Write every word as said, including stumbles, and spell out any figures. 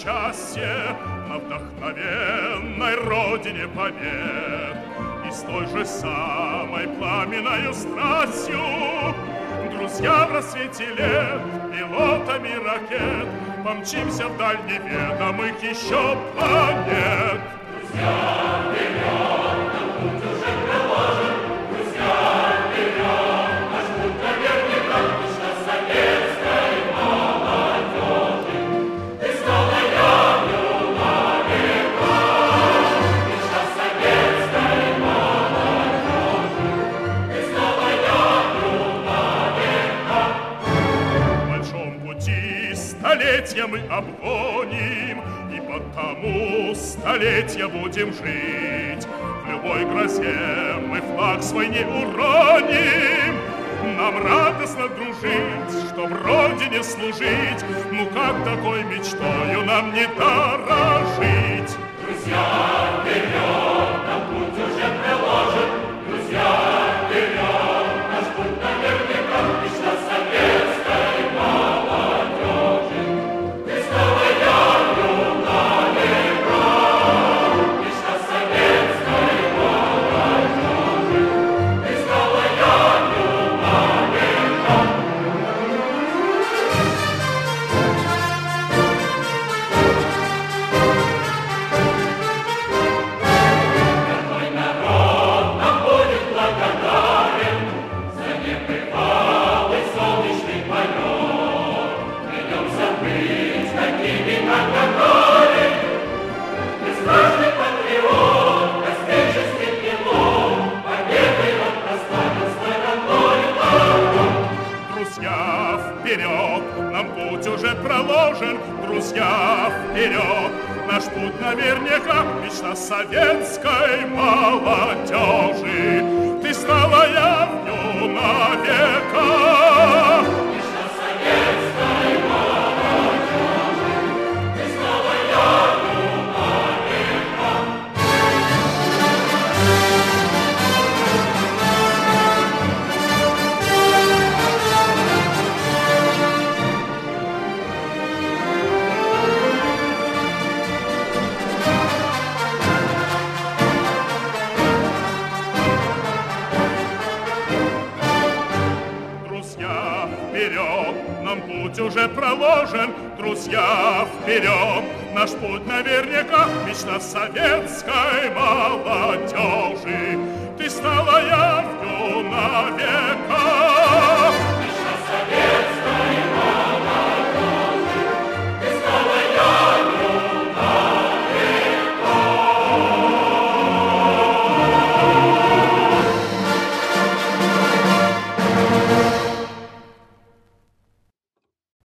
счастье на вдохновенной родине побед. И с той же самой пламенною страстью, друзья, в рассвете лет, пилотами ракет, помчимся вдаль неведомых еще планет. Друзья, вперед, нам путь уже проложен. Друзья, вперед, наш путь наверняка, мечта советской молодежи. Ты снова явлю на века, мечта советской молодежи. Ты снова явлю на века. В большом пути столетия мы обгоним, и потому столетия будем жить. В любой грозе мы флаг свой не уроним. Нам радостно дружить, чтоб Родине служить. Ну как такой мечтою нам не дорожить? Друзья, вперед, нам путь уже проложен. Друзья, вперед, наш путь наверняка, мечта советской молодежи. Ты снова явлю на века, мечта советской молодежи. Ты снова явлю на века. Какой народ нам будет благодарен за небывалый солнечный полет. Придется быть такими, как Гагарин, бесстрашный патриот, космический пилот, победой он прославил свой родной народ. Друзья, вперед, нам путь уже проложен. Друзья, вперед, наш путь наверняка, мечта советской молодежи. Ты стала явью навека. Мечта советской молодежи. Ты стала явью навека. Друзья, вперед, нам путь уже проложен. Друзья, вперед, наш путь наверняка, мечта советской